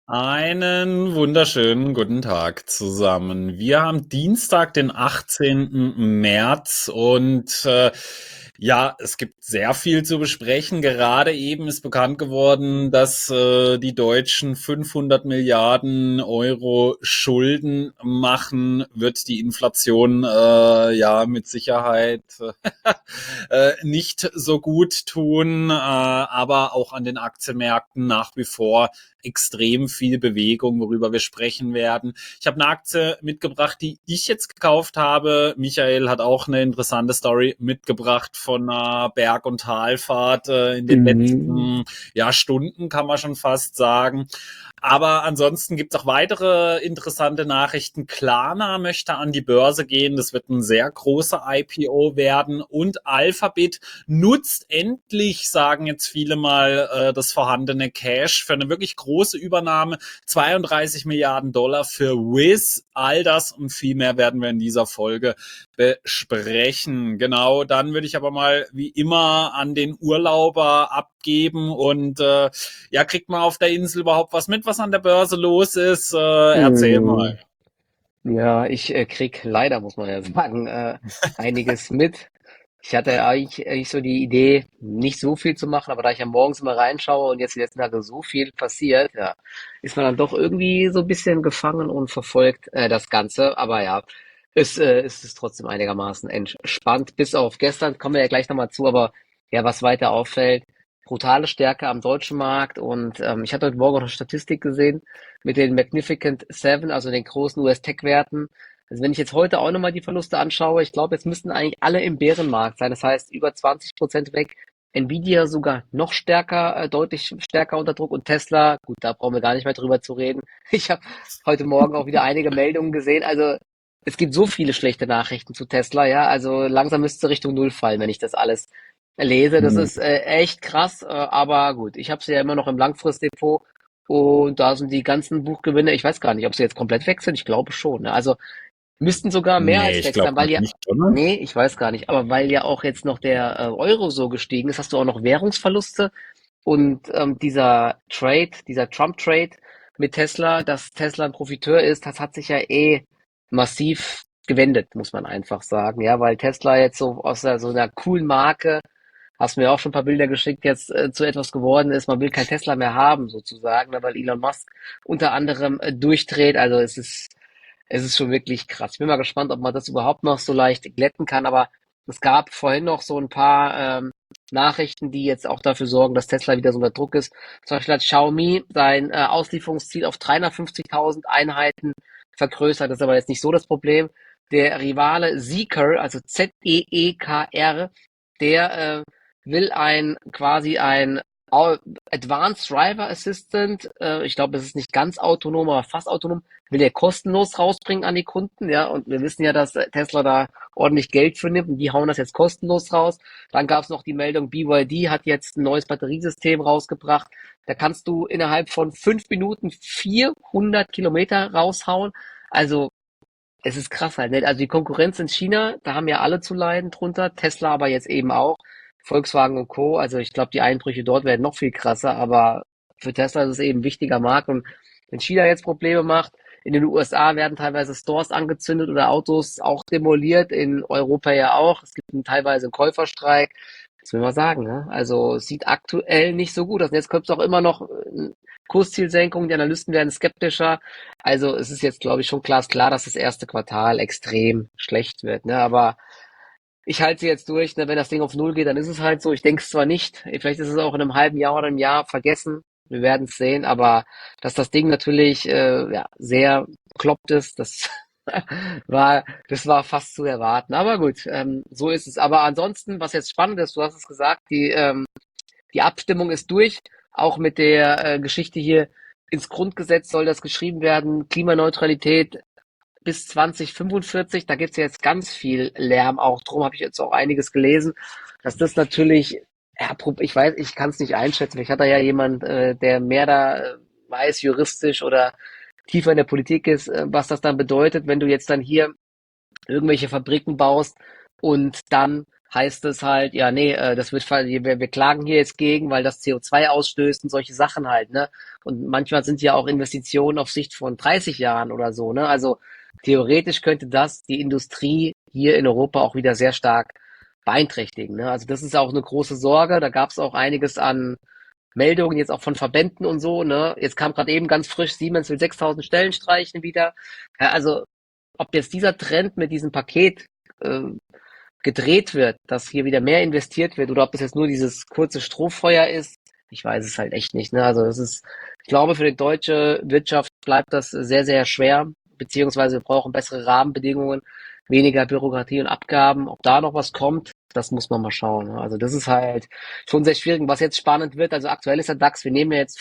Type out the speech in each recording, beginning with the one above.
Einen wunderschönen guten Tag zusammen. Wir haben Dienstag, den 18. März und ja, es gibt sehr viel zu besprechen. Gerade eben ist bekannt geworden, dass die Deutschen 500 Milliarden Euro Schulden machen, wird die Inflation ja mit Sicherheit nicht so gut tun, aber auch an den Aktienmärkten nach wie vor extrem viel Bewegung, worüber wir sprechen werden. Ich habe eine Aktie mitgebracht, die ich jetzt gekauft habe. Michael hat auch eine interessante Story mitgebracht von einer Berg- und Talfahrt in den Mhm. letzten Stunden, kann man schon fast sagen. Aber ansonsten gibt es auch weitere interessante Nachrichten. Klarna möchte an die Börse gehen. Das wird ein sehr großer IPO werden. Und Alphabet nutzt endlich, sagen jetzt viele mal, das vorhandene Cash für eine wirklich große Übernahme. 32 Milliarden Dollar für Wiz. All das und viel mehr werden wir in dieser Folge besprechen. Genau, dann würde ich aber mal wie immer an den Urlauber abgeben und ja, kriegt man auf der Insel überhaupt was mit, was an der Börse los ist? Erzähl mal. Mhm. Ja, ich krieg leider, muss man ja sagen, einiges mit. Ich hatte eigentlich so die Idee, nicht so viel zu machen, aber da ich ja morgens immer reinschaue und jetzt die letzten Tage so viel passiert, ja, ist man dann doch irgendwie so ein bisschen gefangen und verfolgt das Ganze. Aber ja, es ist trotzdem einigermaßen entspannt. Bis auf gestern, kommen wir ja gleich nochmal zu, aber ja, was weiter auffällt, brutale Stärke am deutschen Markt und ich hatte heute Morgen auch eine Statistik gesehen mit den Magnificent Seven, also den großen US-Tech-Werten. Also wenn ich jetzt heute auch nochmal die Verluste anschaue, ich glaube, jetzt müssten eigentlich alle im Bärenmarkt sein. Das heißt, über 20% weg. Nvidia sogar noch stärker, deutlich stärker unter Druck und Tesla, gut, da brauchen wir gar nicht mehr drüber zu reden. Ich habe heute Morgen auch wieder einige Meldungen gesehen. Also es gibt so viele schlechte Nachrichten zu Tesla, ja. Also langsam müsste Richtung Null fallen, wenn ich das alles lese. Das ist echt krass, aber gut, ich habe sie ja immer noch im Langfristdepot und da sind die ganzen Buchgewinne, ich weiß gar nicht, ob sie jetzt komplett weg sind. Ich glaube schon. Ne? Also müssten sogar mehr Nee, als ich weg glaube sein, noch weil ja, nicht, oder? nee, ich weiß gar nicht, aber weil ja auch jetzt noch der Euro so gestiegen ist, hast du auch noch Währungsverluste und dieser Trump-Trade mit Tesla, dass Tesla ein Profiteur ist, das hat sich ja massiv gewendet, muss man einfach sagen, ja, weil Tesla jetzt so aus so einer coolen Marke, hast mir auch schon ein paar Bilder geschickt, jetzt zu etwas geworden ist, man will kein Tesla mehr haben, sozusagen, ne, weil Elon Musk unter anderem durchdreht, also es ist schon wirklich krass. Ich bin mal gespannt, ob man das überhaupt noch so leicht glätten kann, aber es gab vorhin noch so ein paar Nachrichten, die jetzt auch dafür sorgen, dass Tesla wieder so unter Druck ist. Zum Beispiel hat Xiaomi sein Auslieferungsziel auf 350.000 Einheiten vergrößert. Das ist aber jetzt nicht so das Problem. Der Rivale Zeekr, also Zeekr, der will quasi ein Advanced Driver Assistant, ich glaube, es ist nicht ganz autonom, aber fast autonom, will er kostenlos rausbringen an die Kunden, ja, und wir wissen ja, dass Tesla da ordentlich Geld für nimmt und die hauen das jetzt kostenlos raus. Dann gab es noch die Meldung, BYD hat jetzt ein neues Batteriesystem rausgebracht. Da kannst du innerhalb von 5 Minuten 400 Kilometer raushauen. Also es ist krass halt, ne? Also die Konkurrenz in China, da haben ja alle zu leiden drunter, Tesla aber jetzt eben auch, Volkswagen und Co. Also ich glaube, die Einbrüche dort werden noch viel krasser, aber für Tesla ist es eben ein wichtiger Markt und wenn China jetzt Probleme macht, in den USA werden teilweise Stores angezündet oder Autos auch demoliert, in Europa ja auch. Es gibt teilweise einen Käuferstreik. Was will man sagen, ne? Also es sieht aktuell nicht so gut aus. Und jetzt kommt es auch immer noch Kurszielsenkung, die Analysten werden skeptischer. Also es ist jetzt, glaube ich, schon glasklar, dass das erste Quartal extrem schlecht wird. Ne? Aber ich halte sie jetzt durch. Ne? Wenn das Ding auf Null geht, dann ist es halt so. Ich denke es zwar nicht. Vielleicht ist es auch in einem halben Jahr oder einem Jahr vergessen. Wir werden es sehen. Aber dass das Ding natürlich ja, sehr bekloppt ist, das war fast zu erwarten. Aber gut, so ist es. Aber ansonsten, was jetzt spannend ist, du hast es gesagt, die Abstimmung ist durch, auch mit der Geschichte hier. Ins Grundgesetz soll das geschrieben werden, Klimaneutralität bis 2045. Da gibt es jetzt ganz viel Lärm auch drum, habe ich jetzt auch einiges gelesen, dass das natürlich, ja, ich weiß, ich kann es nicht einschätzen. Ich hatte ja jemand, der mehr da weiß, juristisch oder tiefer in der Politik ist, was das dann bedeutet, wenn du jetzt dann hier irgendwelche Fabriken baust und dann heißt es halt, ja, nee, das wird, wir klagen hier jetzt gegen, weil das CO2 ausstößt und solche Sachen halt, ne? Und manchmal sind ja auch Investitionen auf Sicht von 30 Jahren oder so, ne? Also theoretisch könnte das die Industrie hier in Europa auch wieder sehr stark beeinträchtigen, ne? Also das ist auch eine große Sorge. Da gab es auch einiges an Meldungen jetzt auch von Verbänden und so, ne? Jetzt kam gerade eben ganz frisch, Siemens will 6.000 Stellen streichen wieder. Ja, also ob jetzt dieser Trend mit diesem Paket äh, gedreht wird, dass hier wieder mehr investiert wird oder ob das jetzt nur dieses kurze Strohfeuer ist, ich weiß es halt echt nicht, ne? Also das ist, ich glaube, für die deutsche Wirtschaft bleibt das sehr, sehr schwer, beziehungsweise wir brauchen bessere Rahmenbedingungen, weniger Bürokratie und Abgaben. Ob da noch was kommt, das muss man mal schauen, ne? Also das ist halt schon sehr schwierig. Was jetzt spannend wird, also aktuell ist der DAX, wir nehmen ja jetzt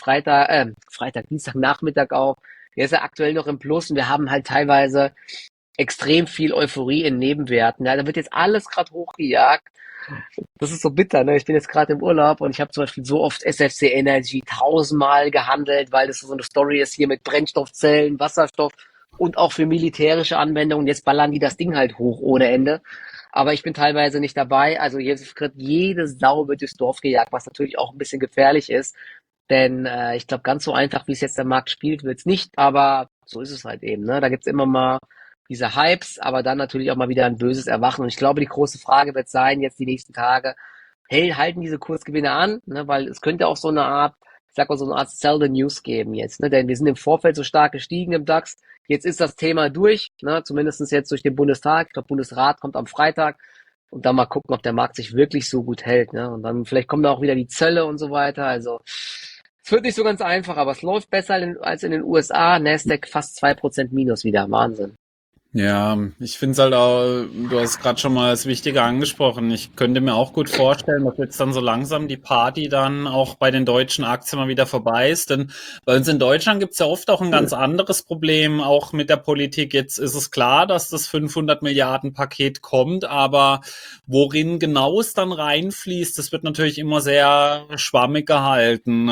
Dienstagnachmittag auf. Der ist ja aktuell noch im Plus und wir haben halt teilweise extrem viel Euphorie in Nebenwerten. Ja, da wird jetzt alles gerade hochgejagt. Das ist so bitter, ne? Ich bin jetzt gerade im Urlaub und ich habe zum Beispiel so oft SFC Energy tausendmal gehandelt, weil das so eine Story ist hier mit Brennstoffzellen, Wasserstoff und auch für militärische Anwendungen. Jetzt ballern die das Ding halt hoch ohne Ende. Aber ich bin teilweise nicht dabei. Also jetzt wird jede Sau wird durchs Dorf gejagt, was natürlich auch ein bisschen gefährlich ist. Denn ich glaube, ganz so einfach, wie es jetzt der Markt spielt, wird's nicht. Aber so ist es halt eben. Ne? Da gibt's immer mal diese Hypes, aber dann natürlich auch mal wieder ein böses Erwachen. Und ich glaube, die große Frage wird sein, jetzt die nächsten Tage, hey, halten diese Kursgewinne an? Ne? Weil es könnte auch so eine Art, ich sag mal, so eine Art Sell the News geben jetzt. Ne? Denn wir sind im Vorfeld so stark gestiegen im DAX. Jetzt ist das Thema durch, ne? Zumindest jetzt durch den Bundestag. Ich glaube, Bundesrat kommt am Freitag. Und dann mal gucken, ob der Markt sich wirklich so gut hält. Ne? Und dann vielleicht kommen da auch wieder die Zölle und so weiter. Also es wird nicht so ganz einfach, aber es läuft besser als in den USA. Nasdaq fast 2% minus wieder. Wahnsinn. Ja, ich finde es halt auch, du hast gerade schon mal das Wichtige angesprochen. Ich könnte mir auch gut vorstellen, dass jetzt dann so langsam die Party dann auch bei den deutschen Aktien mal wieder vorbei ist. Denn bei uns in Deutschland gibt es ja oft auch ein ganz anderes Problem, auch mit der Politik. Jetzt ist es klar, dass das 500 Milliarden Paket kommt, aber worin genau es dann reinfließt, das wird natürlich immer sehr schwammig gehalten.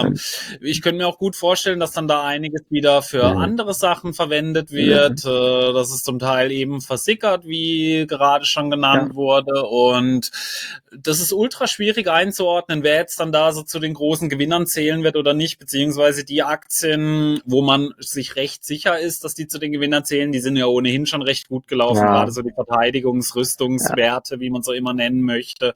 Ich könnte mir auch gut vorstellen, dass dann da einiges wieder für andere Sachen verwendet wird. Das ist zum Teil eben versickert, wie gerade schon Ja. genannt wurde. Und das ist ultra schwierig einzuordnen, wer jetzt dann da so zu den großen Gewinnern zählen wird oder nicht, beziehungsweise die Aktien, wo man sich recht sicher ist, dass die zu den Gewinnern zählen, die sind ja ohnehin schon recht gut gelaufen, Ja, gerade so die ja, Verteidigungsrüstungswerte, wie man so immer nennen möchte.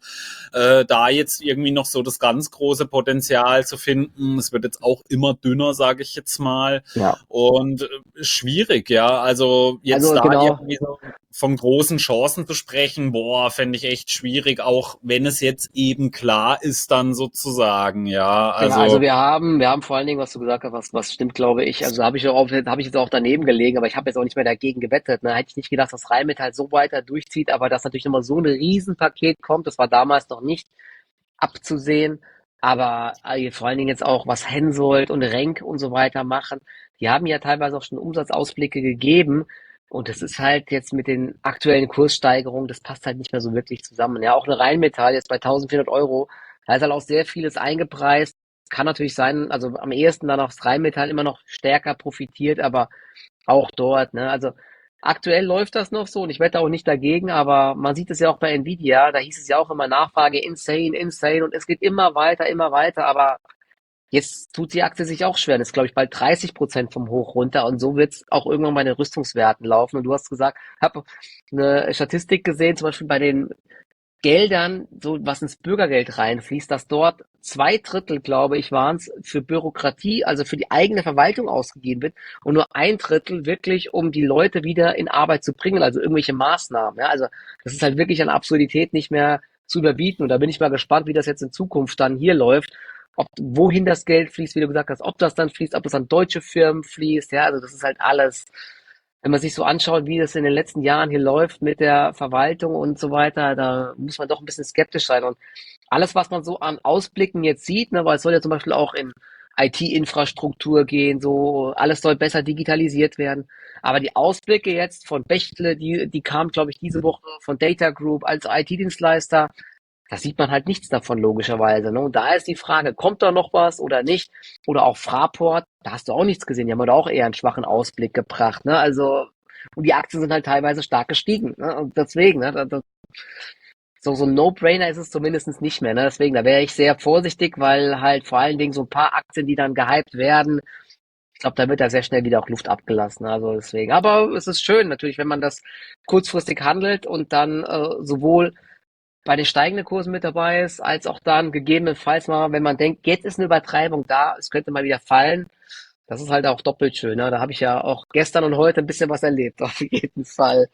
Da jetzt irgendwie noch so das ganz große Potenzial zu finden, es wird jetzt auch immer dünner, sage ich jetzt mal. ja. Und schwierig, ja. Also jetzt Also da genau, irgendwie so von großen Chancen zu sprechen, boah, fände ich echt schwierig, auch wenn es jetzt eben klar ist, dann sozusagen, ja. genau. Also Also wir haben vor allen Dingen, was du gesagt hast, was stimmt, glaube ich. Also habe ich jetzt auch daneben gelegen, aber ich habe jetzt auch nicht mehr dagegen gewettet. Ne? Hätte ich nicht gedacht, dass Rheinmetall so weiter durchzieht, aber dass natürlich nochmal so ein Riesenpaket kommt, das war damals noch nicht abzusehen. Aber vor allen Dingen jetzt auch, was Hensoldt und Renk und so weiter machen, die haben ja teilweise auch schon Umsatzausblicke gegeben. Und das ist halt jetzt mit den aktuellen Kurssteigerungen, das passt halt nicht mehr so wirklich zusammen. Ja, auch eine Rheinmetall jetzt bei 1.400 Euro, da ist halt auch sehr vieles eingepreist. Kann natürlich sein, also am ehesten dann auch das Rheinmetall immer noch stärker profitiert, aber auch dort, ne? Also aktuell läuft das noch so und ich wette auch nicht dagegen, aber man sieht es ja auch bei Nvidia, da hieß es ja auch immer Nachfrage insane, insane und es geht immer weiter, aber jetzt tut die Aktie sich auch schwer. Das ist, glaube ich, bald 30% vom Hoch runter und so wird es auch irgendwann bei den Rüstungswerten laufen. Und du hast gesagt, habe eine Statistik gesehen, zum Beispiel bei den Geldern, so was ins Bürgergeld reinfließt, dass dort 2 Drittel, glaube ich, waren es, für Bürokratie, also für die eigene Verwaltung ausgegeben wird und nur 1 Drittel wirklich, um die Leute wieder in Arbeit zu bringen, also irgendwelche Maßnahmen. Ja, also das ist halt wirklich an Absurdität nicht mehr zu überbieten. Und da bin ich mal gespannt, wie das jetzt in Zukunft dann hier läuft. Ob, wohin das Geld fließt, wie du gesagt hast, ob das dann fließt, ob das an deutsche Firmen fließt, ja, also das ist halt alles, wenn man sich so anschaut, wie das in den letzten Jahren hier läuft mit der Verwaltung und so weiter, da muss man doch ein bisschen skeptisch sein. Und alles, was man so an Ausblicken jetzt sieht, ne, weil es soll ja zum Beispiel auch in IT-Infrastruktur gehen, so alles soll besser digitalisiert werden. Aber die Ausblicke jetzt von Bechtle, die kam, glaube ich, diese Woche von Data Group als IT-Dienstleister, da sieht man halt nichts davon logischerweise. Ne? Und da ist die Frage, kommt da noch was oder nicht? Oder auch Fraport, da hast du auch nichts gesehen. Die haben da auch eher einen schwachen Ausblick gebracht. Ne? Also, und die Aktien sind halt teilweise stark gestiegen. Ne? Und deswegen, ne? Das so ein No-Brainer ist es zumindest nicht mehr. Ne? Deswegen, da wäre ich sehr vorsichtig, weil halt vor allen Dingen so ein paar Aktien, die dann gehypt werden, ich glaube, da wird da sehr schnell wieder auch Luft abgelassen. Also deswegen. Aber es ist schön natürlich, wenn man das kurzfristig handelt und dann sowohl bei den steigenden Kursen mit dabei ist, als auch dann gegebenenfalls mal, wenn man denkt, jetzt ist eine Übertreibung da, es könnte mal wieder fallen. Das ist halt auch doppelt schön. Ne? Da habe ich ja auch gestern und heute ein bisschen was erlebt, auf jeden Fall.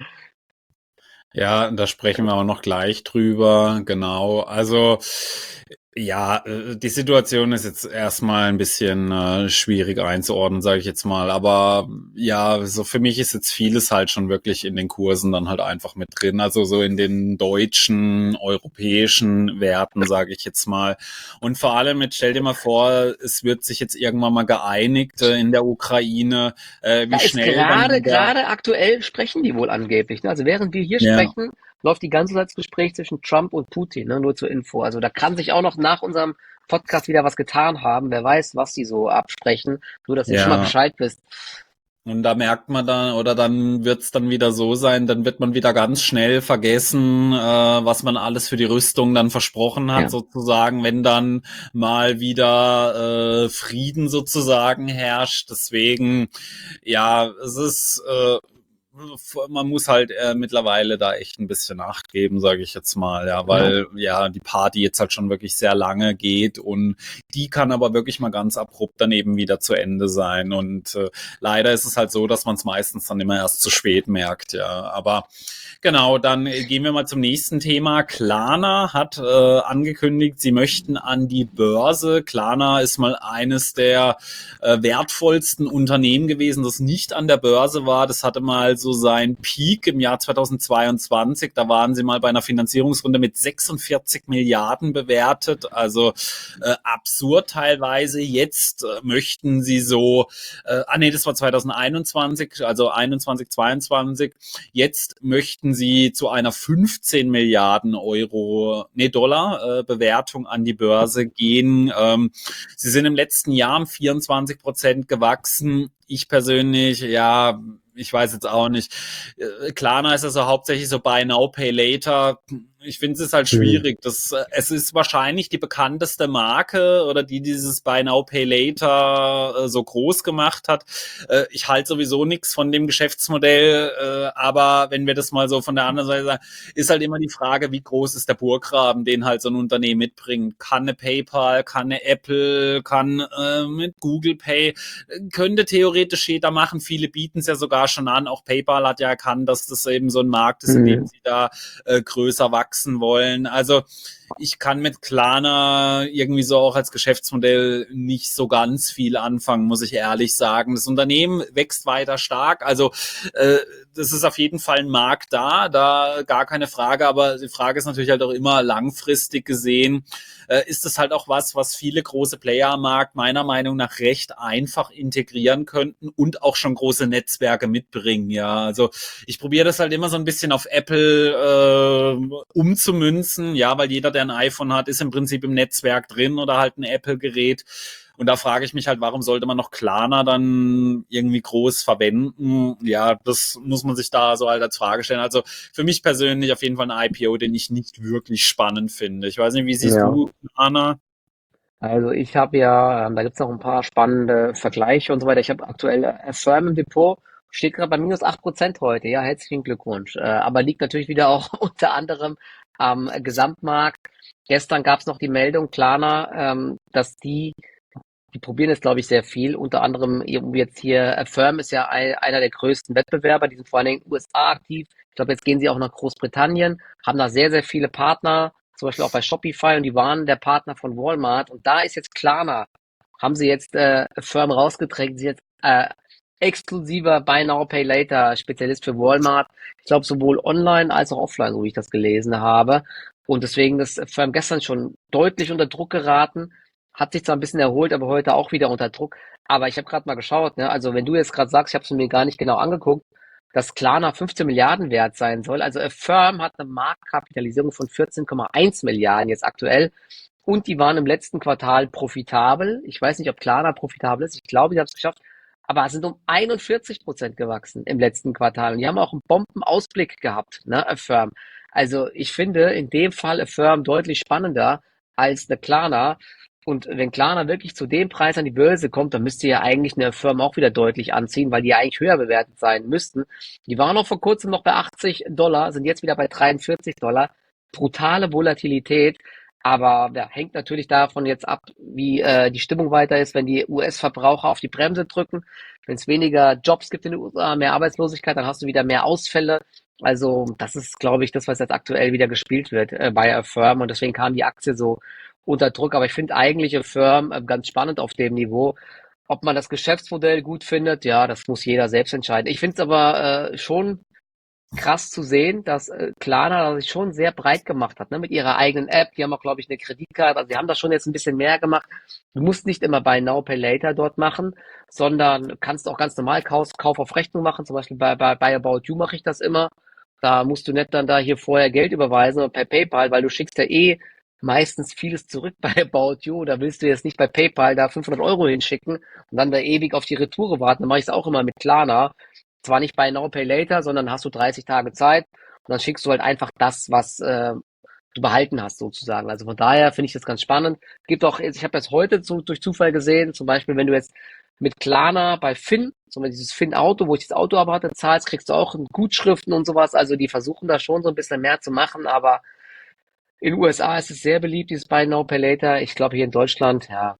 Ja, da sprechen wir auch noch gleich drüber, genau. Also ja, die Situation ist jetzt erstmal ein bisschen schwierig einzuordnen, sage ich jetzt mal. Aber ja, so für mich ist jetzt vieles halt schon wirklich in den Kursen dann halt einfach mit drin. Also so in den deutschen, europäischen Werten, sage ich jetzt mal. Und vor allem, jetzt stell dir mal vor, es wird sich jetzt irgendwann mal geeinigt in der Ukraine, Da wie ist schnell dann wieder. gerade aktuell sprechen die wohl angeblich. Ne? Also während wir hier Ja. sprechen, läuft die ganze Zeit das Gespräch zwischen Trump und Putin, ne? Nur zur Info. Also da kann sich auch noch nach unserem Podcast wieder was getan haben. Wer weiß, was die so absprechen. Nur, dass ihr schon mal Ja, Bescheid wisst. und da merkt man dann, oder dann wird's dann wieder so sein, dann wird man wieder ganz schnell vergessen, was man alles für die Rüstung dann versprochen hat, Ja. sozusagen, wenn dann mal wieder Frieden sozusagen herrscht. Deswegen, ja, es ist, man muss halt mittlerweile da echt ein bisschen Acht geben, sage ich jetzt mal, ja, Genau. weil ja die Party jetzt halt schon wirklich sehr lange geht und die kann aber wirklich mal ganz abrupt dann eben wieder zu Ende sein. Und leider ist es halt so, dass man es meistens dann immer erst zu spät merkt, ja. Aber genau, dann gehen wir mal zum nächsten Thema. Klarna hat angekündigt, sie möchten an die Börse. Klarna ist mal eines der wertvollsten Unternehmen gewesen, das nicht an der Börse war. Das hatte mal so seinen Peak im Jahr 2022. Da waren sie mal bei einer Finanzierungsrunde mit 46 Milliarden bewertet. Also absurd teilweise. Jetzt möchten sie so, nee, das war 2021, also 21, 22. Jetzt möchten sie zu einer 15 Milliarden Euro, nee, Dollar Bewertung an die Börse gehen. Sie sind im letzten Jahr um 24% gewachsen. Ich persönlich, ja, ich weiß jetzt auch nicht. Klarna ist also hauptsächlich so Buy Now, Pay Later. Ich finde es ist halt Hm. schwierig. Es ist wahrscheinlich die bekannteste Marke oder die dieses Buy Now, Pay Later so groß gemacht hat. Ich halte sowieso nichts von dem Geschäftsmodell, aber wenn wir das mal so von der anderen Seite sagen, ist halt immer die Frage, wie groß ist der Burggraben, den halt so ein Unternehmen mitbringt. Kann eine PayPal, kann eine Apple, kann mit Google Pay, könnte theoretisch jeder machen. Viele bieten es ja sogar schon an. Auch PayPal hat ja erkannt, dass das eben so ein Markt ist, in dem Hm. sie da größer wachsen wollen. Also ich kann mit Klarna irgendwie so auch als Geschäftsmodell nicht so ganz viel anfangen, muss ich ehrlich sagen. Das Unternehmen wächst weiter stark. Also das ist auf jeden Fall ein Markt da gar keine Frage. Aber die Frage ist natürlich halt auch immer langfristig gesehen, ist es halt auch was viele große Player am Markt meiner Meinung nach recht einfach integrieren könnten und auch schon große Netzwerke mitbringen. Ja, also ich probiere das halt immer so ein bisschen auf Apple umzumünzen, ja, weil jeder, der ein iPhone hat, ist im Prinzip im Netzwerk drin oder halt ein Apple-Gerät. Und da frage ich mich halt, warum sollte man noch Klarna dann irgendwie groß verwenden? Ja, das muss man sich da so halt als Frage stellen. Also für mich persönlich auf jeden Fall ein IPO, den ich nicht wirklich spannend finde. Ich weiß nicht, wie siehst Ja. du, Anna? Also ich habe ja, da gibt's noch ein paar spannende Vergleiche und so weiter. Ich habe aktuell Affirm im Depot, steht gerade bei minus 8% heute. Ja, herzlichen Glückwunsch. Aber liegt natürlich wieder auch unter anderem am Gesamtmarkt. Gestern gab's noch die Meldung, Klarna, dass die probieren jetzt, glaube ich, sehr viel. Unter anderem eben jetzt hier, Affirm ist ja einer der größten Wettbewerber, die sind vor allen Dingen in den USA aktiv. Ich glaube, jetzt gehen sie auch nach Großbritannien, haben da sehr, sehr viele Partner, zum Beispiel auch bei Shopify, und die waren der Partner von Walmart. Und da ist jetzt Klarna, haben sie jetzt Affirm rausgedrängt, sie jetzt exklusiver Buy Now Pay Later Spezialist für Walmart. Ich glaube, sowohl online als auch offline, so wie ich das gelesen habe. Und deswegen ist Affirm gestern schon deutlich unter Druck geraten. Hat sich zwar ein bisschen erholt, aber heute auch wieder unter Druck. Aber ich habe gerade mal geschaut, ne? Also wenn du jetzt gerade sagst, ich habe es mir gar nicht genau angeguckt, dass Klarna 15 Milliarden wert sein soll. Also Affirm hat eine Marktkapitalisierung von 14,1 Milliarden jetzt aktuell. Und die waren im letzten Quartal profitabel. Ich weiß nicht, ob Klarna profitabel ist. Ich glaube, die haben es geschafft. Aber sind um 41% gewachsen im letzten Quartal. Und die haben auch einen Bombenausblick gehabt, ne, Affirm. Also ich finde in dem Fall Affirm deutlich spannender als eine Klarna. Und wenn Klarna wirklich zu dem Preis an die Börse kommt, dann müsste ja eigentlich eine Affirm auch wieder deutlich anziehen, weil die ja eigentlich höher bewertet sein müssten. Die waren noch vor kurzem noch bei $80, sind jetzt wieder bei $43. Brutale Volatilität. Aber ja, hängt natürlich davon jetzt ab, wie die Stimmung weiter ist, wenn die US-Verbraucher auf die Bremse drücken. Wenn es weniger Jobs gibt in den USA, mehr Arbeitslosigkeit, dann hast du wieder mehr Ausfälle. Also das ist, glaube ich, das, was jetzt aktuell wieder gespielt wird bei Affirm. Und deswegen kam die Aktie so unter Druck. Aber ich finde eigentlich Affirm ganz spannend auf dem Niveau. Ob man das Geschäftsmodell gut findet, ja, das muss jeder selbst entscheiden. Ich finde es aber schon krass zu sehen, dass Klarna sich schon sehr breit gemacht hat, ne, mit ihrer eigenen App. Die haben auch, glaube ich, eine Kreditkarte. Also die haben da schon jetzt ein bisschen mehr gemacht. Du musst nicht immer Buy Now, Pay Later dort machen, sondern kannst auch ganz normal Kauf auf Rechnung machen. Zum Beispiel bei About You mache ich das immer. Da musst du nicht dann da hier vorher Geld überweisen oder per PayPal, weil du schickst ja meistens vieles zurück bei About You. Da willst du jetzt nicht bei PayPal da 500 € hinschicken und dann da ewig auf die Retoure warten. Dann mache ich es auch immer mit Klarna. Zwar nicht Buy Now, Pay Later, sondern hast du 30 Tage Zeit und dann schickst du halt einfach das, was du behalten hast sozusagen. Also von daher finde ich das ganz spannend. Gibt auch, ich habe das heute durch Zufall gesehen, zum Beispiel, wenn du jetzt mit Klarna bei Finn, zum Beispiel dieses Finn-Auto, wo ich das Auto aber hatte, zahlst, kriegst du auch Gutschriften und sowas. Also die versuchen da schon so ein bisschen mehr zu machen, aber in den USA ist es sehr beliebt, dieses Buy Now, Pay Later. Ich glaube hier in Deutschland, ja,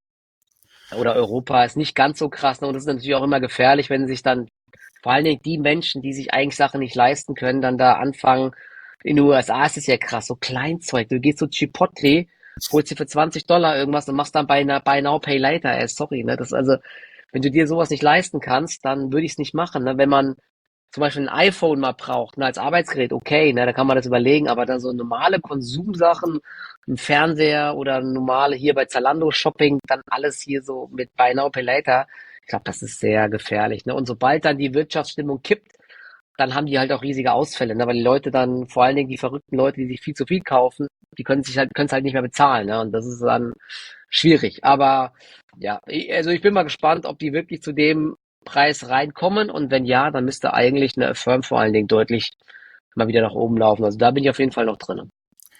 oder Europa ist nicht ganz so krass. Ne? Und das ist natürlich auch immer gefährlich, wenn sich dann vor allen Dingen die Menschen, die sich eigentlich Sachen nicht leisten können, dann da anfangen. In den USA ist es ja krass, so Kleinzeug. Du gehst zu Chipotle, holst dir für $20 irgendwas und machst dann bei einer Buy Now, Pay Later. Sorry, ne? Das also, wenn du dir sowas nicht leisten kannst, dann würde ich es nicht machen. Ne? Wenn man zum Beispiel ein iPhone mal braucht, ne, als Arbeitsgerät, okay, ne, da kann man das überlegen, aber dann so normale Konsumsachen, ein Fernseher oder normale hier bei Zalando Shopping, dann alles hier so mit Buy Now, Pay Later. Ich glaube, das ist sehr gefährlich. Ne? Und sobald dann die Wirtschaftsstimmung kippt, dann haben die halt auch riesige Ausfälle, ne? Weil die Leute dann, vor allen Dingen die verrückten Leute, die sich viel zu viel kaufen, die können es halt nicht mehr bezahlen, ne? Und das ist dann schwierig. Aber ja, also ich bin mal gespannt, ob die wirklich zu dem Preis reinkommen und wenn ja, dann müsste eigentlich eine Affirm vor allen Dingen deutlich mal wieder nach oben laufen. Also da bin ich auf jeden Fall noch drin.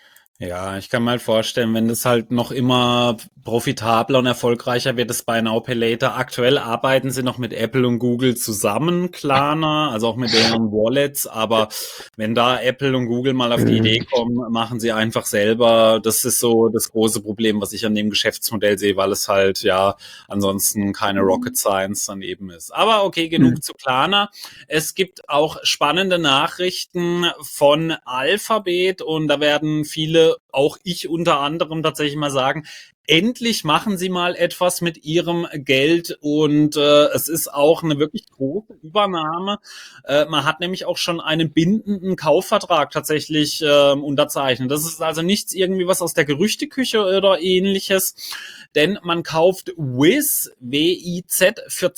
Ja, ich kann mir halt vorstellen, wenn das halt noch immer profitabler und erfolgreicher wird, das Buy Now Pay Later. Aktuell arbeiten sie noch mit Apple und Google zusammen, Klarna, also auch mit deren Wallets. Aber wenn da Apple und Google mal auf die Idee kommen, machen sie einfach selber. Das ist so das große Problem, was ich an dem Geschäftsmodell sehe, weil es halt ja ansonsten keine Rocket Science dann eben ist. Aber okay, genug zu Klarna. Es gibt auch spannende Nachrichten von Alphabet und da werden viele, auch ich unter anderem, tatsächlich mal sagen, endlich machen sie mal etwas mit ihrem Geld und es ist auch eine wirklich große Übernahme. Man hat nämlich auch schon einen bindenden Kaufvertrag tatsächlich unterzeichnet. Das ist also nichts irgendwie was aus der Gerüchteküche oder ähnliches, denn man kauft Wiz, W-I-Z, für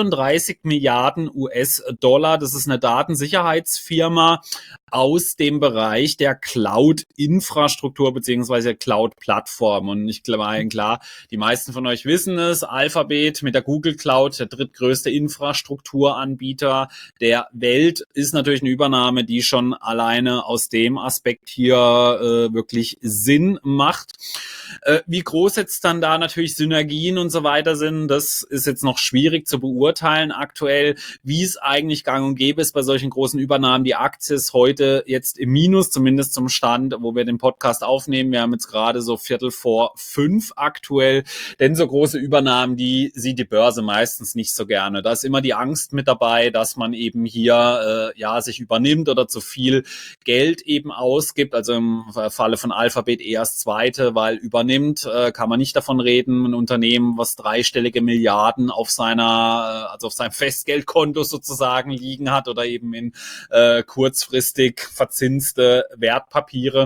32 Milliarden US-Dollar. Das ist eine Datensicherheitsfirma aus dem Bereich der Cloud-Infrastruktur beziehungsweise Cloud-Plattform. Und ich meine, klar, die meisten von euch wissen es, Alphabet mit der Google Cloud, der drittgrößte Infrastrukturanbieter der Welt, ist natürlich eine Übernahme, die schon alleine aus dem Aspekt hier wirklich Sinn macht. Wie groß jetzt dann da natürlich Synergien und so weiter sind, das ist jetzt noch schwierig zu beurteilen aktuell, wie es eigentlich gang und gäbe ist bei solchen großen Übernahmen. Die Aktie ist heute jetzt im Minus, zumindest zum Stand, wo wir den Podcast aufnehmen. Wir haben jetzt gerade so 4:45 aktuell, denn so große Übernahmen, die sieht die Börse meistens nicht so gerne. Da ist immer die Angst mit dabei, dass man eben hier sich übernimmt oder zu viel Geld eben ausgibt. Also im Falle von Alphabet eher das Zweite, weil übernimmt, kann man nicht davon reden, ein Unternehmen, was dreistellige Milliarden auf seinem Festgeldkonto sozusagen liegen hat oder eben in kurzfristig verzinste Wertpapiere.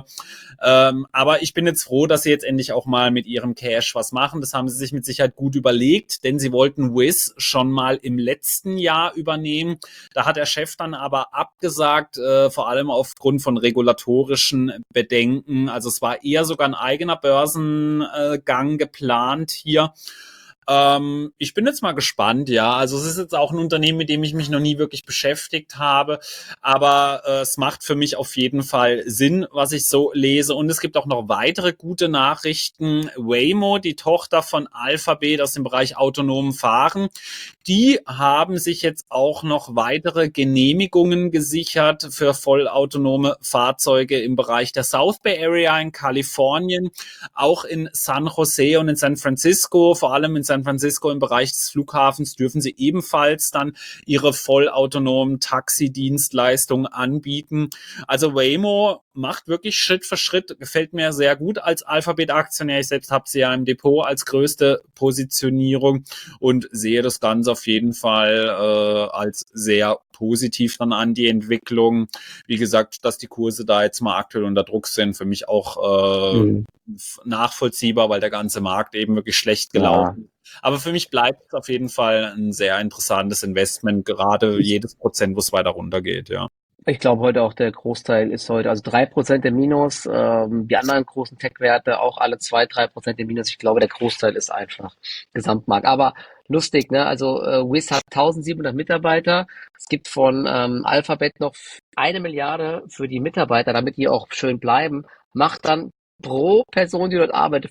Aber ich bin jetzt froh, dass sie jetzt endlich auch mal mit ihrem Cash was machen. Das haben sie sich mit Sicherheit gut überlegt, denn sie wollten Wiz schon mal im letzten Jahr übernehmen. Da hat der Chef dann aber abgesagt, vor allem aufgrund von regulatorischen Bedenken. Also es war eher sogar ein eigener Börsengang geplant hier. Ich bin jetzt mal gespannt, ja. Also es ist jetzt auch ein Unternehmen, mit dem ich mich noch nie wirklich beschäftigt habe, aber es macht für mich auf jeden Fall Sinn, was ich so lese. Und es gibt auch noch weitere gute Nachrichten. Waymo, die Tochter von Alphabet aus dem Bereich autonomen Fahren, die haben sich jetzt auch noch weitere Genehmigungen gesichert für vollautonome Fahrzeuge im Bereich der South Bay Area in Kalifornien, auch in San Jose und in San Francisco, vor allem in San Francisco im Bereich des Flughafens dürfen sie ebenfalls dann ihre vollautonomen Taxidienstleistungen anbieten. Also Waymo macht wirklich Schritt für Schritt, gefällt mir sehr gut als Alphabet-Aktionär. Ich selbst habe sie ja im Depot als größte Positionierung und sehe das Ganze auf jeden Fall als sehr positiv dann an die Entwicklung. Wie gesagt, dass die Kurse da jetzt mal aktuell unter Druck sind, für mich auch nachvollziehbar, weil der ganze Markt eben wirklich schlecht gelaufen ist. Aber für mich bleibt es auf jeden Fall ein sehr interessantes Investment, gerade jedes Prozent, wo es weiter runtergeht, ja. Ich glaube heute auch der Großteil ist heute, also 3% im Minus, die anderen großen Tech-Werte auch alle 2-3% im Minus. Ich glaube, der Großteil ist einfach Gesamtmarkt. Aber lustig, ne? Also Wiz hat 1700 Mitarbeiter. Es gibt von Alphabet noch 1 Milliarde für die Mitarbeiter, damit die auch schön bleiben. Macht dann pro Person, die dort arbeitet,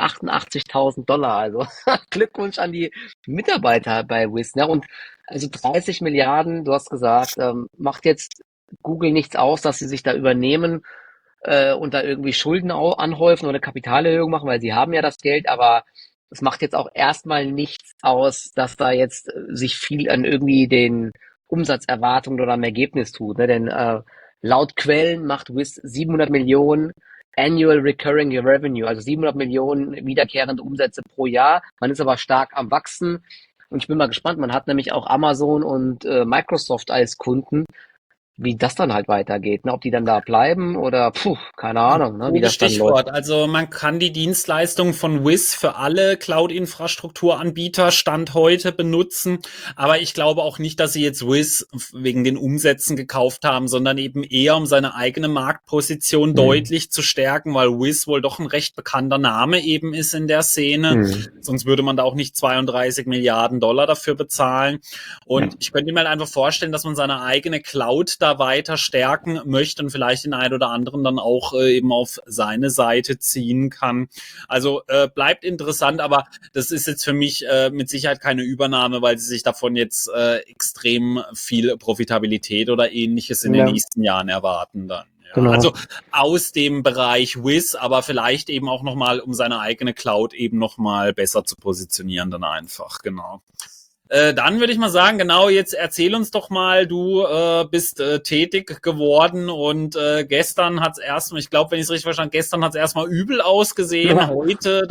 $588.000. Also Glückwunsch an die Mitarbeiter bei Wiz, ne? Und also 30 Milliarden, du hast gesagt, macht jetzt Google nichts aus, dass sie sich da übernehmen und da irgendwie Schulden anhäufen oder Kapitalerhöhung machen, weil sie haben ja das Geld, aber es macht jetzt auch erstmal nichts aus, dass da jetzt sich viel an irgendwie den Umsatzerwartungen oder am Ergebnis tut, ne? Denn laut Quellen macht Wiz 700 Millionen Annual Recurring Revenue, also 700 Millionen wiederkehrende Umsätze pro Jahr. Man ist aber stark am Wachsen und ich bin mal gespannt. Man hat nämlich auch Amazon und Microsoft als Kunden, wie das dann halt weitergeht, ne? Ob die dann da bleiben oder, keine Ahnung, ne? Wie Gutes das dann läuft. Stichwort. Also man kann die Dienstleistung von Wiz für alle Cloud-Infrastrukturanbieter Stand heute benutzen. Aber ich glaube auch nicht, dass sie jetzt Wiz wegen den Umsätzen gekauft haben, sondern eben eher um seine eigene Marktposition deutlich zu stärken, weil Wiz wohl doch ein recht bekannter Name eben ist in der Szene. Sonst würde man da auch nicht 32 Milliarden Dollar dafür bezahlen. Und ich könnte mir halt einfach vorstellen, dass man seine eigene Cloud da weiter stärken möchte und vielleicht den einen oder anderen dann auch eben auf seine Seite ziehen kann. Also bleibt interessant, aber das ist jetzt für mich mit Sicherheit keine Übernahme, weil sie sich davon jetzt extrem viel Profitabilität oder ähnliches in den nächsten Jahren erwarten dann. Ja. Genau. Also aus dem Bereich Wiz, aber vielleicht eben auch nochmal, um seine eigene Cloud eben nochmal besser zu positionieren dann einfach, genau. Dann würde ich mal sagen, genau, jetzt erzähl uns doch mal, du bist tätig geworden und gestern hat's erstmal, ich glaube, wenn ich es richtig verstanden, gestern hat's erstmal übel ausgesehen, heute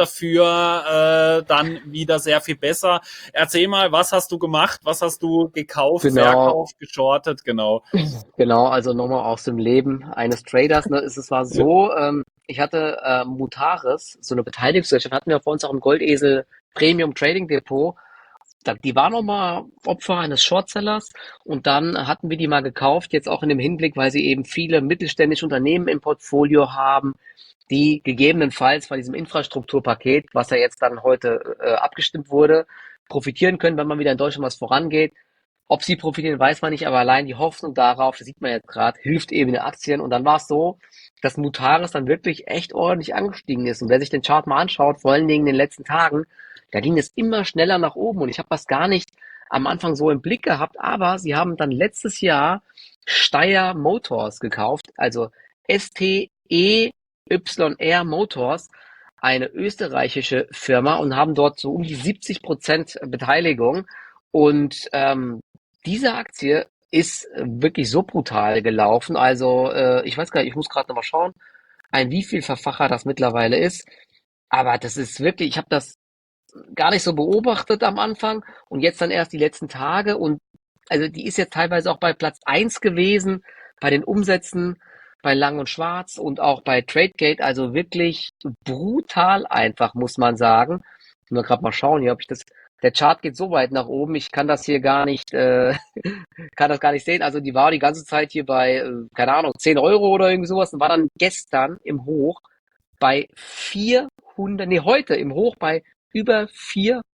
dafür dann wieder sehr viel besser. Erzähl mal, was hast du gemacht, was hast du gekauft, verkauft, geschortet, genau. Genau, also nochmal aus dem Leben eines Traders, ne? Es war so, ich hatte Mutares, so eine Beteiligungsgesellschaft, hatten wir vor uns auch im Goldesel Premium Trading Depot. Die war nochmal Opfer eines Shortsellers und dann hatten wir die mal gekauft, jetzt auch in dem Hinblick, weil sie eben viele mittelständische Unternehmen im Portfolio haben, die gegebenenfalls von diesem Infrastrukturpaket, was ja jetzt dann heute abgestimmt wurde, profitieren können, wenn man wieder in Deutschland was vorangeht. Ob sie profitieren, weiß man nicht, aber allein die Hoffnung darauf, das sieht man jetzt gerade, hilft eben den Aktien. Und dann war es so, dass Mutares dann wirklich echt ordentlich angestiegen ist. Und wer sich den Chart mal anschaut, vor allen Dingen in den letzten Tagen, da ging es immer schneller nach oben und ich habe das gar nicht am Anfang so im Blick gehabt, aber sie haben dann letztes Jahr Steyr Motors gekauft, also STEYR Motors, eine österreichische Firma und haben dort so um die 70% Beteiligung und diese Aktie ist wirklich so brutal gelaufen, also ich weiß gar nicht, ich muss gerade nochmal schauen, ein wievielfacher das mittlerweile ist, aber das ist wirklich, ich habe das gar nicht so beobachtet am Anfang und jetzt dann erst die letzten Tage und also die ist jetzt teilweise auch bei Platz 1 gewesen, bei den Umsätzen, bei Lang und Schwarz und auch bei Tradegate, also wirklich brutal einfach, muss man sagen. Ich muss gerade mal schauen, hier, ob ich das, der Chart geht so weit nach oben, ich kann das hier gar nicht, kann das gar nicht sehen, also die war die ganze Zeit hier bei, keine Ahnung, 10 Euro oder irgendwie sowas und war dann gestern im Hoch bei 400, nee, heute im Hoch bei über 400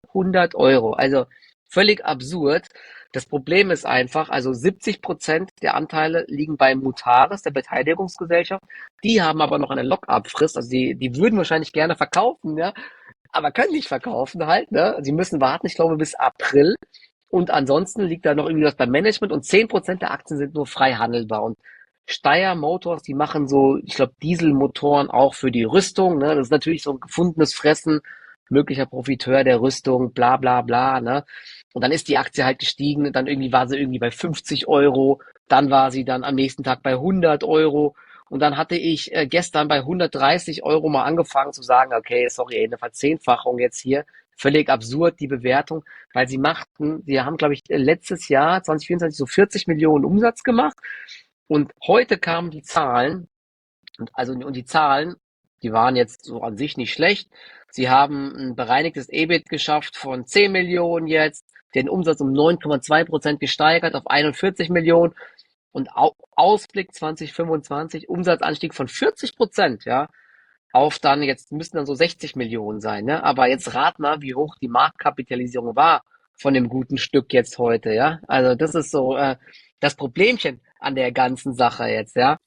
500 €. Also völlig absurd. Das Problem ist einfach, also 70% der Anteile liegen bei Mutares, der Beteiligungsgesellschaft. Die haben aber noch eine Lock-up-Frist. Also die würden wahrscheinlich gerne verkaufen, ja, aber können nicht verkaufen halt, ne? Sie müssen warten, ich glaube, bis April. Und ansonsten liegt da noch irgendwie was beim Management und 10% der Aktien sind nur frei handelbar. Und Steyr Motors, die machen so, ich glaube, Dieselmotoren auch für die Rüstung, ne? Das ist natürlich so ein gefundenes Fressen, möglicher Profiteur der Rüstung, bla bla bla, ne? Und dann ist die Aktie halt gestiegen, dann irgendwie war sie irgendwie bei 50 €, dann war sie dann am nächsten Tag bei 100 € und dann hatte ich gestern bei 130 € mal angefangen zu sagen, okay, sorry, eine Verzehnfachung jetzt hier, völlig absurd die Bewertung, weil sie haben, glaube ich, letztes Jahr 2024 so 40 Millionen Umsatz gemacht und heute kamen die Zahlen, und die Zahlen, die waren jetzt so an sich nicht schlecht. Sie haben ein bereinigtes EBIT geschafft von 10 Millionen jetzt, den Umsatz um 9,2% gesteigert auf 41 Millionen und Ausblick 2025, Umsatzanstieg von 40%, ja, auf dann, jetzt müssten dann so 60 Millionen sein, ne? Aber jetzt rat mal, wie hoch die Marktkapitalisierung war von dem guten Stück jetzt heute, ja? Also das ist so das Problemchen an der ganzen Sache jetzt, ja?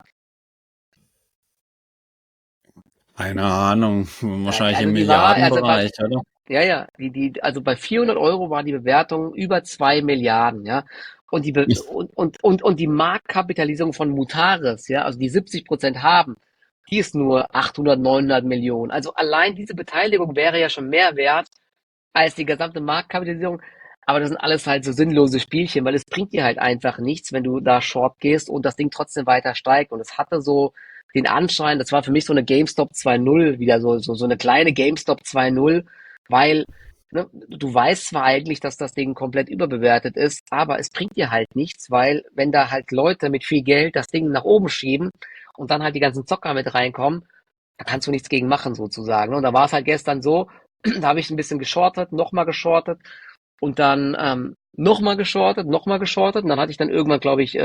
Keine Ahnung, wahrscheinlich Also im die war, also bei, Milliardenbereich, oder? ja, ja, also bei 400 € war die Bewertung über 2 Milliarden, ja. Und und die Marktkapitalisierung von Mutares, ja, also die 70% haben, die ist nur 800, 900 Millionen. Also allein diese Beteiligung wäre ja schon mehr wert als die gesamte Marktkapitalisierung. Aber das sind alles halt so sinnlose Spielchen, weil es bringt dir halt einfach nichts, wenn du da Short gehst und das Ding trotzdem weiter steigt. Und es hatte so den Anschein, das war für mich so eine GameStop 2.0, wieder so eine kleine GameStop 2.0, weil ne, du weißt zwar eigentlich, dass das Ding komplett überbewertet ist, aber es bringt dir halt nichts, weil wenn da halt Leute mit viel Geld das Ding nach oben schieben und dann halt die ganzen Zocker mit reinkommen, da kannst du nichts gegen machen sozusagen. Und da war es halt gestern so, da habe ich ein bisschen geschortet, nochmal geschortet und dann nochmal geschortet und dann hatte ich dann irgendwann, glaube ich,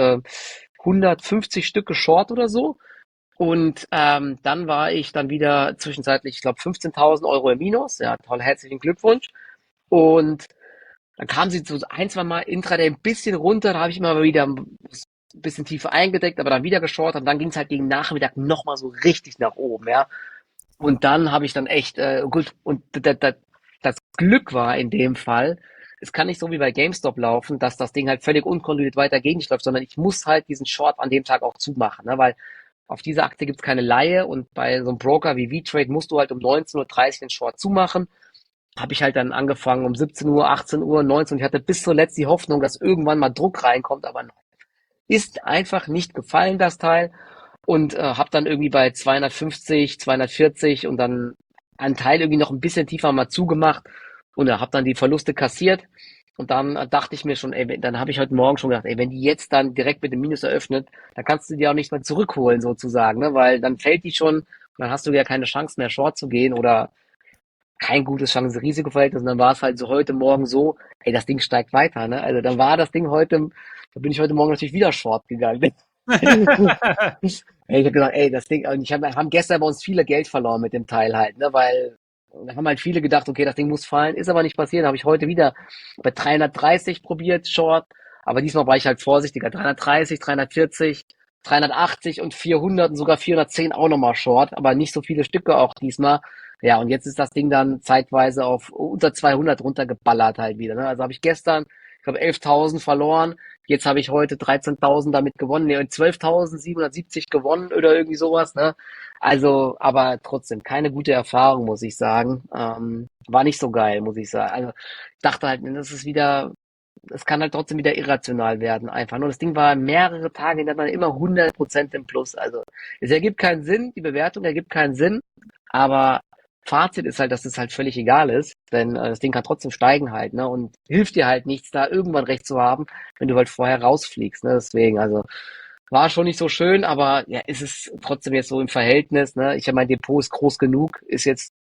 150 Stück geschort oder so. Und dann war ich dann wieder zwischenzeitlich, ich glaube, 15.000 € im Minus. Ja, toll, herzlichen Glückwunsch. Und dann kam sie so ein, zwei Mal Intraday ein bisschen runter, da habe ich immer wieder ein bisschen tiefer eingedeckt, aber dann wieder geschort und dann ging es halt gegen Nachmittag nochmal so richtig nach oben, ja. Und dann habe ich dann echt, gut, und das Glück war in dem Fall, es kann nicht so wie bei GameStop laufen, dass das Ding halt völlig unkontrolliert weiter gegen dich läuft, sondern ich muss halt diesen Short an dem Tag auch zumachen, ne? Weil auf diese Aktie gibt's keine Leihe und bei so einem Broker wie V-Trade musst du halt um 19:30 Uhr den Short zumachen. Habe ich halt dann angefangen um 17 Uhr, 18 Uhr, 19 Uhr. Ich hatte bis zuletzt die Hoffnung, dass irgendwann mal Druck reinkommt, aber ist einfach nicht gefallen, das Teil. Und habe dann irgendwie bei 250, 240 und dann einen Teil irgendwie noch ein bisschen tiefer mal zugemacht und habe dann die Verluste kassiert. Und dann dachte ich mir schon, ey, dann habe ich heute Morgen schon gedacht, ey, wenn die jetzt dann direkt mit dem Minus eröffnet, dann kannst du die auch nicht mehr zurückholen sozusagen, ne? Weil dann fällt die schon, und dann hast du ja keine Chance mehr Short zu gehen oder kein gutes Chance-Risiko-Verhältnis. Und dann war es halt so heute Morgen so, ey, das Ding steigt weiter, ne? Also dann war das Ding heute, da bin ich heute Morgen natürlich wieder Short gegangen. Ey, ich habe gesagt, ey, das Ding, und haben gestern bei uns viele Geld verloren mit dem Teil halt, ne, weil da haben halt viele gedacht, okay, das Ding muss fallen, ist aber nicht passiert. Habe ich heute wieder bei 330 probiert, Short, aber diesmal war ich halt vorsichtiger. 330, 340, 380 und 400 und sogar 410 auch nochmal Short, aber nicht so viele Stücke auch diesmal. Ja, und jetzt ist das Ding dann zeitweise auf unter 200 runtergeballert halt wieder, ne? Also habe ich gestern, ich glaube, 11.000 verloren. Jetzt habe ich heute 13.000 damit gewonnen, nee, 12.770 gewonnen oder irgendwie sowas, ne? Also, aber trotzdem keine gute Erfahrung, muss ich sagen. War nicht so geil, muss ich sagen. Also, ich dachte halt, das ist wieder, es kann halt trotzdem wieder irrational werden, einfach. Nur das Ding war mehrere Tage hintereinander immer 100% im Plus. Also, es ergibt keinen Sinn, die Bewertung ergibt keinen Sinn, aber Fazit ist halt, dass es halt völlig egal ist, denn das Ding kann trotzdem steigen halt, ne? Und hilft dir halt nichts, da irgendwann recht zu haben, wenn du halt vorher rausfliegst, ne? Deswegen, also war schon nicht so schön, aber ja, ist es trotzdem jetzt so im Verhältnis, ne? Ich habe mein Depot ist groß genug, ist jetzt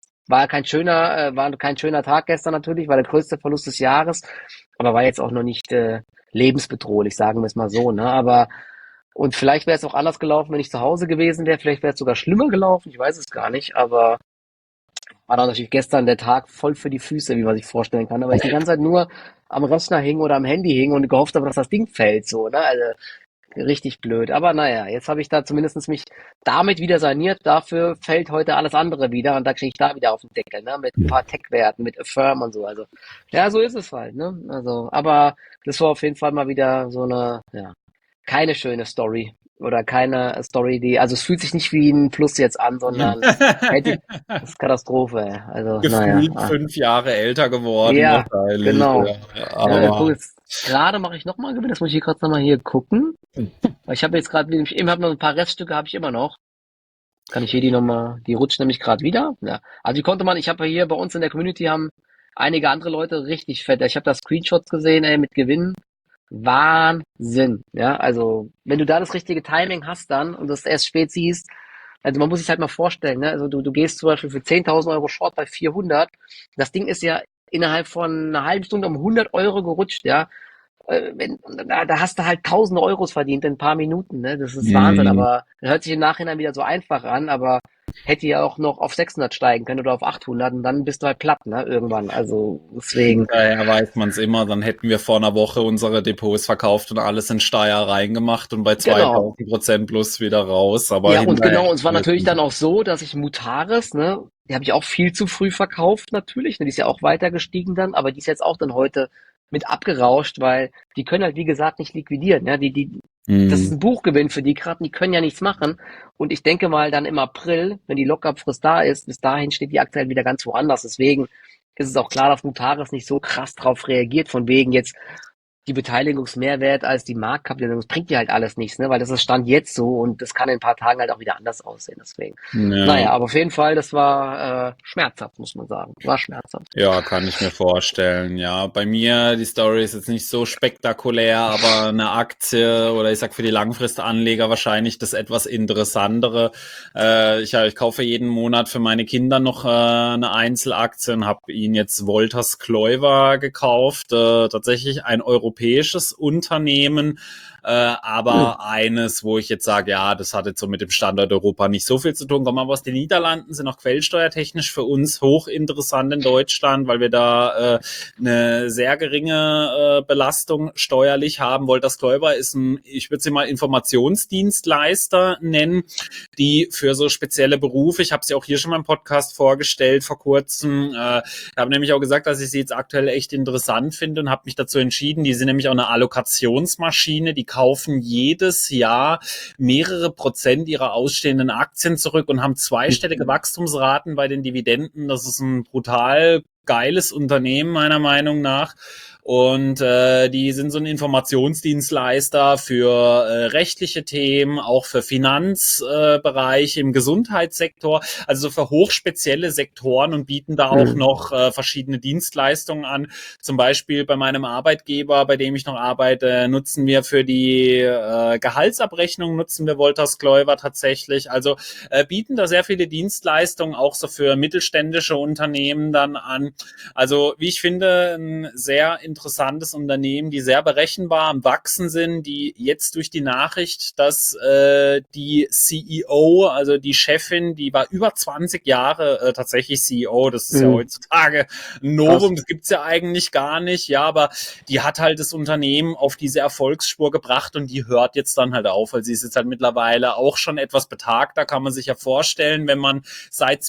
war kein schöner Tag gestern natürlich, war der größte Verlust des Jahres, aber war jetzt auch noch nicht lebensbedrohlich, sagen wir es mal so, ne? Aber und vielleicht wäre es auch anders gelaufen, wenn ich zu Hause gewesen wäre, vielleicht wäre es sogar schlimmer gelaufen, ich weiß es gar nicht, aber war dann natürlich gestern der Tag voll für die Füße, wie man sich vorstellen kann, aber ich die ganze Zeit nur am Rechner hing oder am Handy hing und gehofft habe, dass das Ding fällt, so, ne? Also richtig blöd. Aber naja, jetzt habe ich da zumindest mich damit wieder saniert. Dafür fällt heute alles andere wieder und da kriege ich da wieder auf den Deckel, ne? Mit ein paar Tech-Werten, mit Affirm und so. Also, ja, so ist es halt, ne? Also, aber das war auf jeden Fall mal wieder so eine, ja, keine schöne Story. Oder keine Story, also es fühlt sich nicht wie ein Plus jetzt an, sondern das ist Katastrophe, ey. Also, naja. Gefühlt 5 Jahre älter geworden Ja, wahrscheinlich. genau. Ja, Ja, guck aber jetzt. Gerade mache ich nochmal Gewinn. Das muss ich hier kurz nochmal hier gucken. Weil ich habe jetzt gerade, eben habe noch ein paar Reststücke, habe ich immer noch. Kann ich hier die nochmal, die rutscht nämlich gerade wieder. Ja. Also die konnte man, ich habe hier bei uns in der Community haben einige andere Leute richtig fett. Ich habe da Screenshots gesehen, ey, mit Gewinnen. Wahnsinn. Ja, also wenn du da das richtige Timing hast dann und das erst spät siehst, also man muss sich halt mal vorstellen, ne? Also du gehst zum Beispiel für 10.000 Euro Short bei 400. Das Ding ist ja innerhalb von einer halben Stunde um 100 Euro gerutscht, ja. Da hast du halt tausende Euros verdient in ein paar Minuten, ne? Das ist Wahnsinn, hm, aber hört sich im Nachhinein wieder so einfach an, aber hätte ja auch noch auf 600 steigen können oder auf 800 und dann bist du halt platt, ne? Irgendwann. Also deswegen, daher weiß man es immer. Dann hätten wir vor einer Woche unsere Depots verkauft und alles in Steyr reingemacht und bei genau. 2000% plus wieder raus. Aber Ja, und hinterher genau, und es war natürlich dann auch so, dass ich Mutares, ne, die habe ich auch viel zu früh verkauft natürlich, ne, die ist ja auch weiter gestiegen dann, aber die ist jetzt auch dann heute mit abgerauscht, weil die können halt, wie gesagt, nicht liquidieren, ja, das ist hm, ein Buchgewinn für die gerade, die können ja nichts machen und ich denke mal dann im April, wenn die Lockabfrist da ist, bis dahin steht die Aktie halt wieder ganz woanders, deswegen ist es auch klar, dass Mutares nicht so krass drauf reagiert, von wegen jetzt die Beteiligungsmehrwert als die Marktkapitalisierung. Das bringt dir halt alles nichts, ne? Weil das ist Stand jetzt so und das kann in ein paar Tagen halt auch wieder anders aussehen. Deswegen. ja. Naja, aber auf jeden Fall, das war schmerzhaft, muss man sagen. War schmerzhaft. Ja, kann ich mir vorstellen. Ja, bei mir, die Story ist jetzt nicht so spektakulär, aber eine Aktie oder ich sag für die Langfristanleger wahrscheinlich das etwas interessantere. Ich kaufe jeden Monat für meine Kinder noch eine Einzelaktie und habe ihnen jetzt Wolters Kluwer gekauft. Tatsächlich ein europäisches Unternehmen, Hm. aber eines, wo ich jetzt sage, ja, das hat jetzt so mit dem Standort Europa nicht so viel zu tun. Kommen aber aus den Niederlanden, sind auch quellensteuertechnisch für uns hochinteressant in Deutschland, weil wir da eine sehr geringe Belastung steuerlich haben. Wolters Kluwer ist ich würde sie mal Informationsdienstleister nennen, die für so spezielle Berufe, ich habe sie auch hier schon mal im Podcast vorgestellt vor kurzem, ich habe nämlich auch gesagt, dass ich sie jetzt aktuell echt interessant finde und habe mich dazu entschieden, die sind nämlich auch eine Allokationsmaschine, die kaufen jedes Jahr mehrere Prozent ihrer ausstehenden Aktien zurück und haben zweistellige Wachstumsraten bei den Dividenden. Das ist ein brutal geiles Unternehmen meiner Meinung nach. Und die sind so ein Informationsdienstleister für rechtliche Themen, auch für Finanzbereich im Gesundheitssektor, also für hochspezielle Sektoren und bieten da auch Hm. noch verschiedene Dienstleistungen an. Zum Beispiel bei meinem Arbeitgeber, bei dem ich noch arbeite, nutzen wir für die Gehaltsabrechnung, nutzen wir Wolters Kluwer tatsächlich. Also bieten da sehr viele Dienstleistungen auch so für mittelständische Unternehmen dann an. Also wie ich finde, ein sehr interessantes Unternehmen, die sehr berechenbar am Wachsen sind, die jetzt durch die Nachricht, dass die CEO, also die Chefin, die war über 20 Jahre tatsächlich CEO, das ist ja Hm. heutzutage ein Krass. Novum, das gibt's ja eigentlich gar nicht, ja, aber die hat halt das Unternehmen auf diese Erfolgsspur gebracht und die hört jetzt dann halt auf, weil sie ist jetzt halt mittlerweile auch schon etwas betagter, kann man sich ja vorstellen, wenn man seit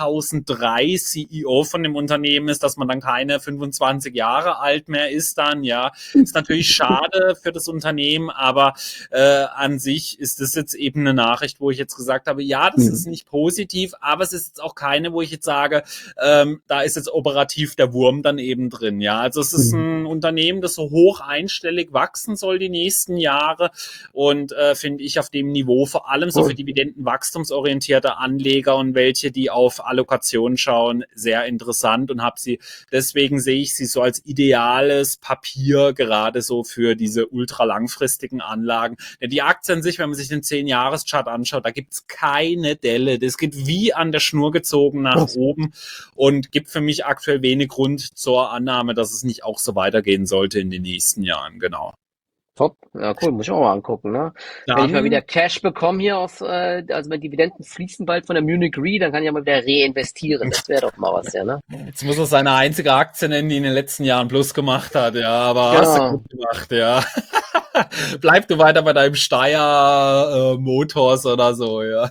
2003 CEO von dem Unternehmen ist, dass man dann keine 25 Jahre alt mehr ist dann, ja. Ist natürlich schade für das Unternehmen, aber an sich ist das jetzt eben eine Nachricht, wo ich jetzt gesagt habe, ja, das Hm. ist nicht positiv, aber es ist jetzt auch keine, wo ich jetzt sage, da ist jetzt operativ der Wurm dann eben drin, ja. Also es ist Hm. ein Unternehmen, das so hoch einstellig wachsen soll die nächsten Jahre und finde ich auf dem Niveau vor allem so für Cool. dividendenwachstumsorientierte Anleger und welche, die auf Allokation schauen, sehr interessant und habe sie, deswegen sehe ich sie so als ideales Papier gerade so für diese ultra langfristigen Anlagen. Denn die Aktie an sich, wenn man sich den 10-Jahres-Chart anschaut, da gibt's keine Delle. Das geht wie an der Schnur gezogen nach Krass. oben und gibt für mich aktuell wenig Grund zur Annahme, dass es nicht auch so weitergehen sollte in den nächsten Jahren. Genau. Top. Ja, cool, muss ich auch mal angucken, ne? Wenn ich mal wieder Dann Cash bekomme hier also meine Dividenden fließen bald von der Munich Re, dann kann ich ja mal wieder reinvestieren. Das wäre doch mal was, ja, ne? Jetzt muss er seine einzige Aktie nennen, die in den letzten Jahren Plus gemacht hat, ja, aber hast du Genau. gut gemacht, ja. Bleib du weiter bei deinem Steyr Motors oder so, ja.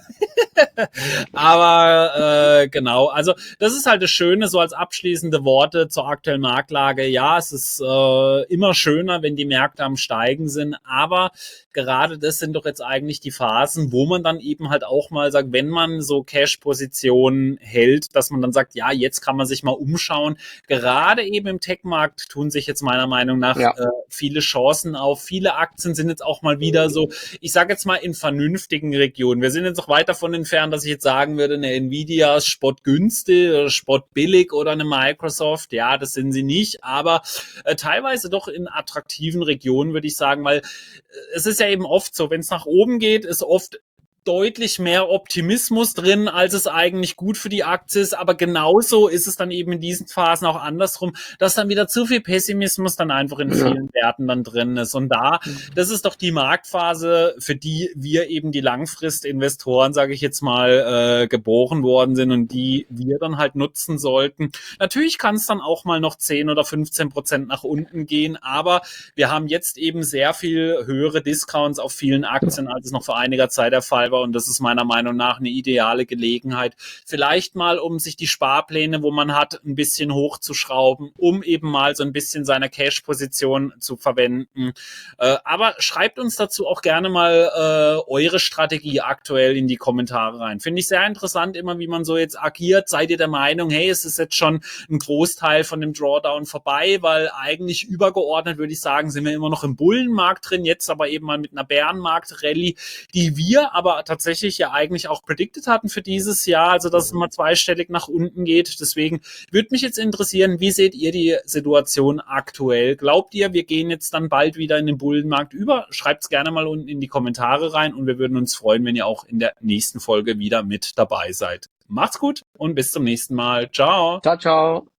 Aber genau, also das ist halt das Schöne, so als abschließende Worte zur aktuellen Marktlage. Ja, es ist immer schöner, wenn die Märkte am Steigen sind, aber gerade das sind doch jetzt eigentlich die Phasen, wo man dann eben halt auch mal sagt, wenn man so Cash-Positionen hält, dass man dann sagt, ja, jetzt kann man sich mal umschauen. Gerade eben im Tech-Markt tun sich jetzt meiner Meinung nach Ja. viele Chancen auf. Viele Aktien sind jetzt auch mal wieder so, ich sage jetzt mal in vernünftigen Regionen. Wir sind jetzt noch weit davon entfernt, dass ich jetzt sagen würde, eine Nvidia ist spottgünstig oder spottbillig oder eine Microsoft. Ja, das sind sie nicht, aber teilweise doch in attraktiven Regionen, würde ich sagen, weil es ist ja eben oft so, wenn es nach oben geht, ist oft deutlich mehr Optimismus drin, als es eigentlich gut für die Aktie ist. Aber genauso ist es dann eben in diesen Phasen auch andersrum, dass dann wieder zu viel Pessimismus dann einfach in Ja. vielen Werten dann drin ist. Und das ist doch die Marktphase, für die wir eben die Langfristinvestoren, sage ich jetzt mal, geboren worden sind und die wir dann halt nutzen sollten. Natürlich kann es dann auch mal noch 10 oder 15% nach unten gehen, aber wir haben jetzt eben sehr viel höhere Discounts auf vielen Aktien, als es noch vor einiger Zeit der Fall war. Und das ist meiner Meinung nach eine ideale Gelegenheit, vielleicht mal, um sich die Sparpläne, wo man hat, ein bisschen hochzuschrauben, um eben mal so ein bisschen seine Cash-Position zu verwenden. Aber schreibt uns dazu auch gerne mal eure Strategie aktuell in die Kommentare rein. Finde ich sehr interessant, immer wie man so jetzt agiert. Seid ihr der Meinung, hey, es ist jetzt schon ein Großteil von dem Drawdown vorbei, weil eigentlich übergeordnet, würde ich sagen, sind wir immer noch im Bullenmarkt drin, jetzt aber eben mal mit einer Bärenmarkt-Rallye, die wir aber tatsächlich ja eigentlich auch predicted hatten für dieses Jahr, also dass es mal zweistellig nach unten geht. Deswegen würde mich jetzt interessieren, wie seht ihr die Situation aktuell? Glaubt ihr, wir gehen jetzt dann bald wieder in den Bullenmarkt über? Schreibt es gerne mal unten in die Kommentare rein und wir würden uns freuen, wenn ihr auch in der nächsten Folge wieder mit dabei seid. Macht's gut und bis zum nächsten Mal. Ciao. Ciao, ciao.